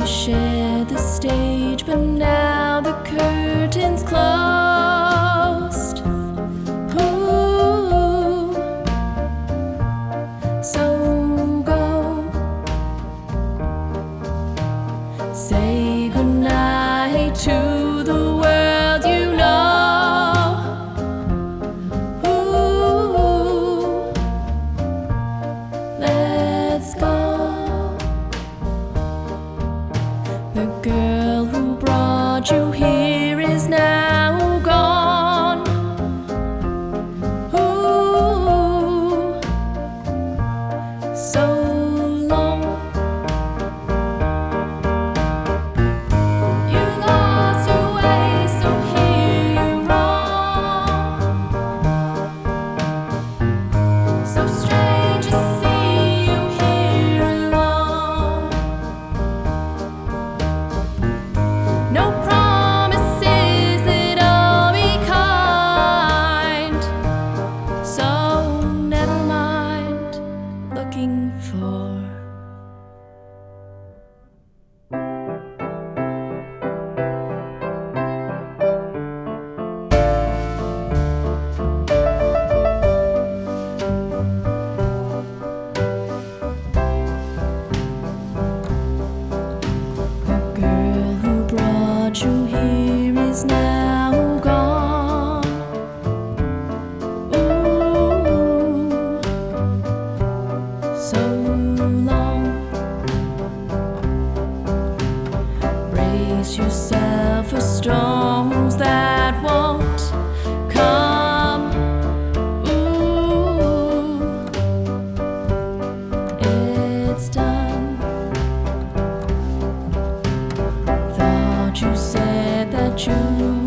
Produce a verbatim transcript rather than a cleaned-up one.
shared the stage, but now the curtain's closed. Ooh, so go, say goodnight to the world you know. Ooh, let's go. The girl who brought you here is now gone. Ooh, so long. You lost your way, so here you roam. So strange to see you here alone. No promises that I'll be kind, so never mind looking for. The girl who brought you here is now gone. Ooh, so long. Brace yourself for storms that won't come. Ooh, it's done. Thought you said that you